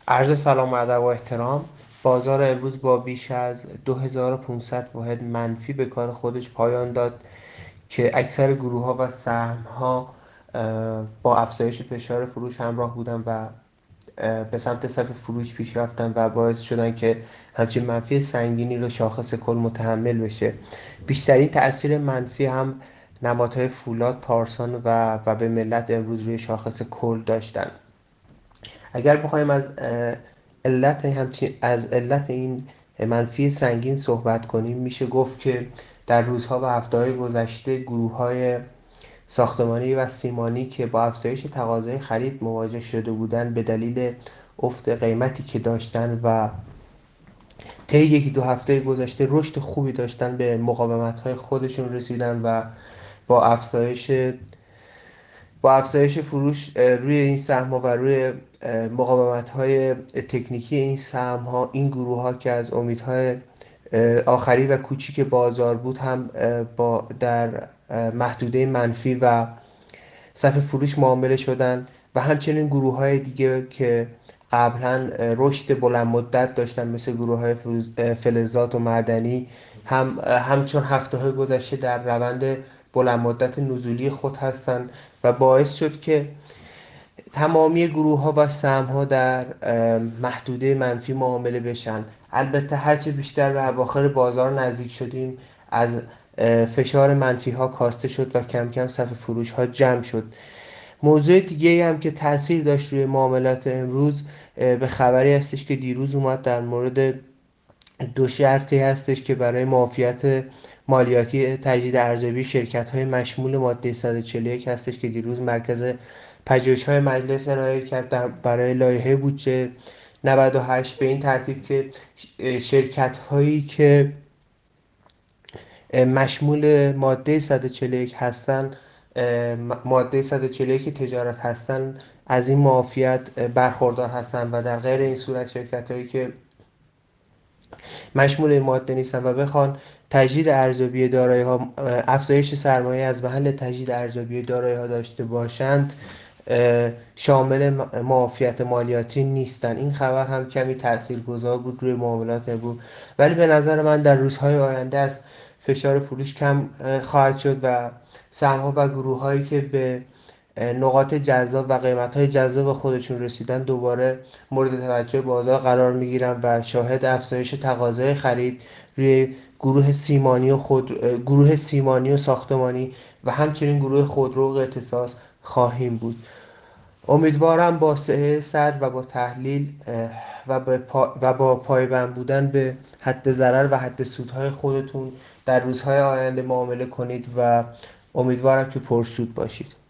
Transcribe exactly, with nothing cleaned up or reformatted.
عرض سلام و ادب و احترام. بازار امروز با بیش از دو هزار و پانصد واحد منفی به کار خودش پایان داد که اکثر گروه ها و سهم ها با افزایش فشار فروش همراه بودن و به سمت صف فروش پیش رفتن و باعث شدن که همچین منفی سنگینی رو شاخص کل متحمل بشه. بیشترین تأثیر منفی هم نمادهای فولاد، پارسان و و به ملت امروز روی شاخص کل داشتن. اگر بخوایم از علت همچین از علت این منفی سنگین صحبت کنیم، میشه گفت که در روزها و هفته‌های گذشته گروه‌های ساختمانی و سیمانی که با افزایش تقاضای خرید مواجه شده بودند به دلیل افت قیمتی که داشتن و طی یکی دو هفته گذشته رشد خوبی داشتن، به مقاومت‌های خودشون رسیدن و با افزایش با افزایش فروش روی این سهم و روی مقاومت های تکنیکی این سهم ها، این گروه ها که از امیدهای آخری و کوچیک بازار بود هم با در محدوده منفی و صف فروش معامله شدن و همچنین گروه های دیگه که قبلا رشد بلند مدت داشتن مثل گروه های فلزات و معدنی هم همچون هفته های گذشته در روند بلند مدت نزولی خود هستند و باعث شد که تمامی گروه ها و سهم ها در محدوده منفی معامله بشن. البته هرچه بیشتر به اواخر بازار نزدیک شدیم، از فشار منفی ها کاسته شد و کم کم صف فروش ها جمع شد. موضوع دیگه هم که تاثیر داشت روی معاملات امروز، به خبری هستش که دیروز اومد در مورد دو شرطی هستش که برای معافیت مالیاتی تجدید ارزیابی شرکت‌های مشمول ماده صد و چهل و یک هستش که دیروز مرکز پژوهش‌های مجلس ارائه کرد برای لایحه بودجه نود و هشت، به این ترتیب که شرکت‌هایی که مشمول ماده صد و چهل و یک هستن، ماده صد و چهل و یک تجارت هستن، از این معافیت برخوردار هستن و در غیر این صورت شرکت‌هایی که مشمول این ماده نیستن و بخوان تجدید ارزیابی دارایی ها، افزایش سرمایه از محل تجدید ارزیابی دارایی ها داشته باشند، شامل معافیت مالیاتی نیستن. این خبر هم کمی تاثیرگذار بود روی معاملات امروز، ولی به نظر من در روزهای آینده از فشار فروش کم خواهد شد و سهم‌ها و گروه‌هایی که به نقاط جذاب و قیمت‌های جذاب خودشون رسیدن دوباره مورد توجه بازار قرار می‌گیرن و شاهد افزایش تقاضای خرید روی گروه سیمانی و خود گروه سیمانی و ساختمانی و همچنین گروه خودرو و اختصاص خواهیم بود. امیدوارم با صحه صدر و با تحلیل و, پا و با پایبند بودن به حد ضرر و حد سودهای خودتون در روزهای آینده معامله کنید و امیدوارم که پرسود باشید.